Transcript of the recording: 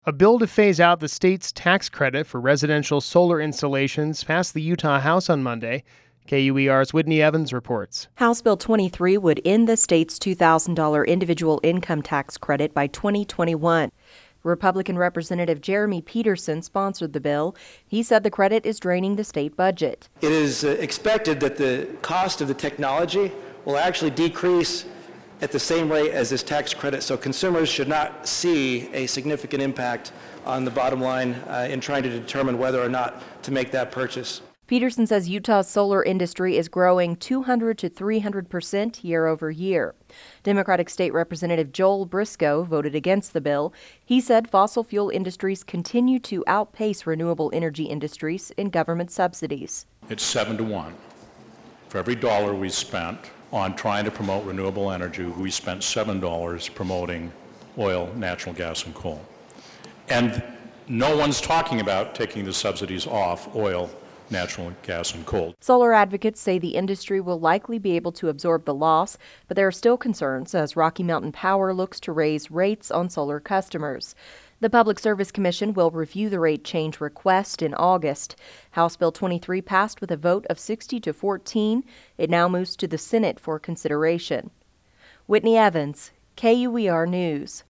A bill to phase out the state's tax credit for residential solar installations passed the Utah House on Monday. KUER's Whitney Evans reports. House Bill 23 would end the state's $2,000 individual income tax credit by 2021. Republican Representative Jeremy Peterson sponsored the bill. He said the credit is draining the state budget. It is expected that the cost of the technology will actually decrease at the same rate as this tax credit, so consumers should not see a significant impact on the bottom line in trying to determine whether or not to make that purchase. Peterson says Utah's solar industry is growing 200 to 300% year over year. Democratic State Representative Joel Briscoe voted against the bill. He said fossil fuel industries continue to outpace renewable energy industries in government subsidies. It's 7 to 1. For every dollar we spent on trying to promote renewable energy, we spent $7 promoting oil, natural gas, and coal. And no one's talking about taking the subsidies off oil, natural gas, and coal. Solar advocates say the industry will likely be able to absorb the loss, but there are still concerns as Rocky Mountain Power looks to raise rates on solar customers. The Public Service Commission will review the rate change request in August. House Bill 23 passed with a vote of 60 to 14. It now moves to the Senate for consideration. Whitney Evans, KUER News.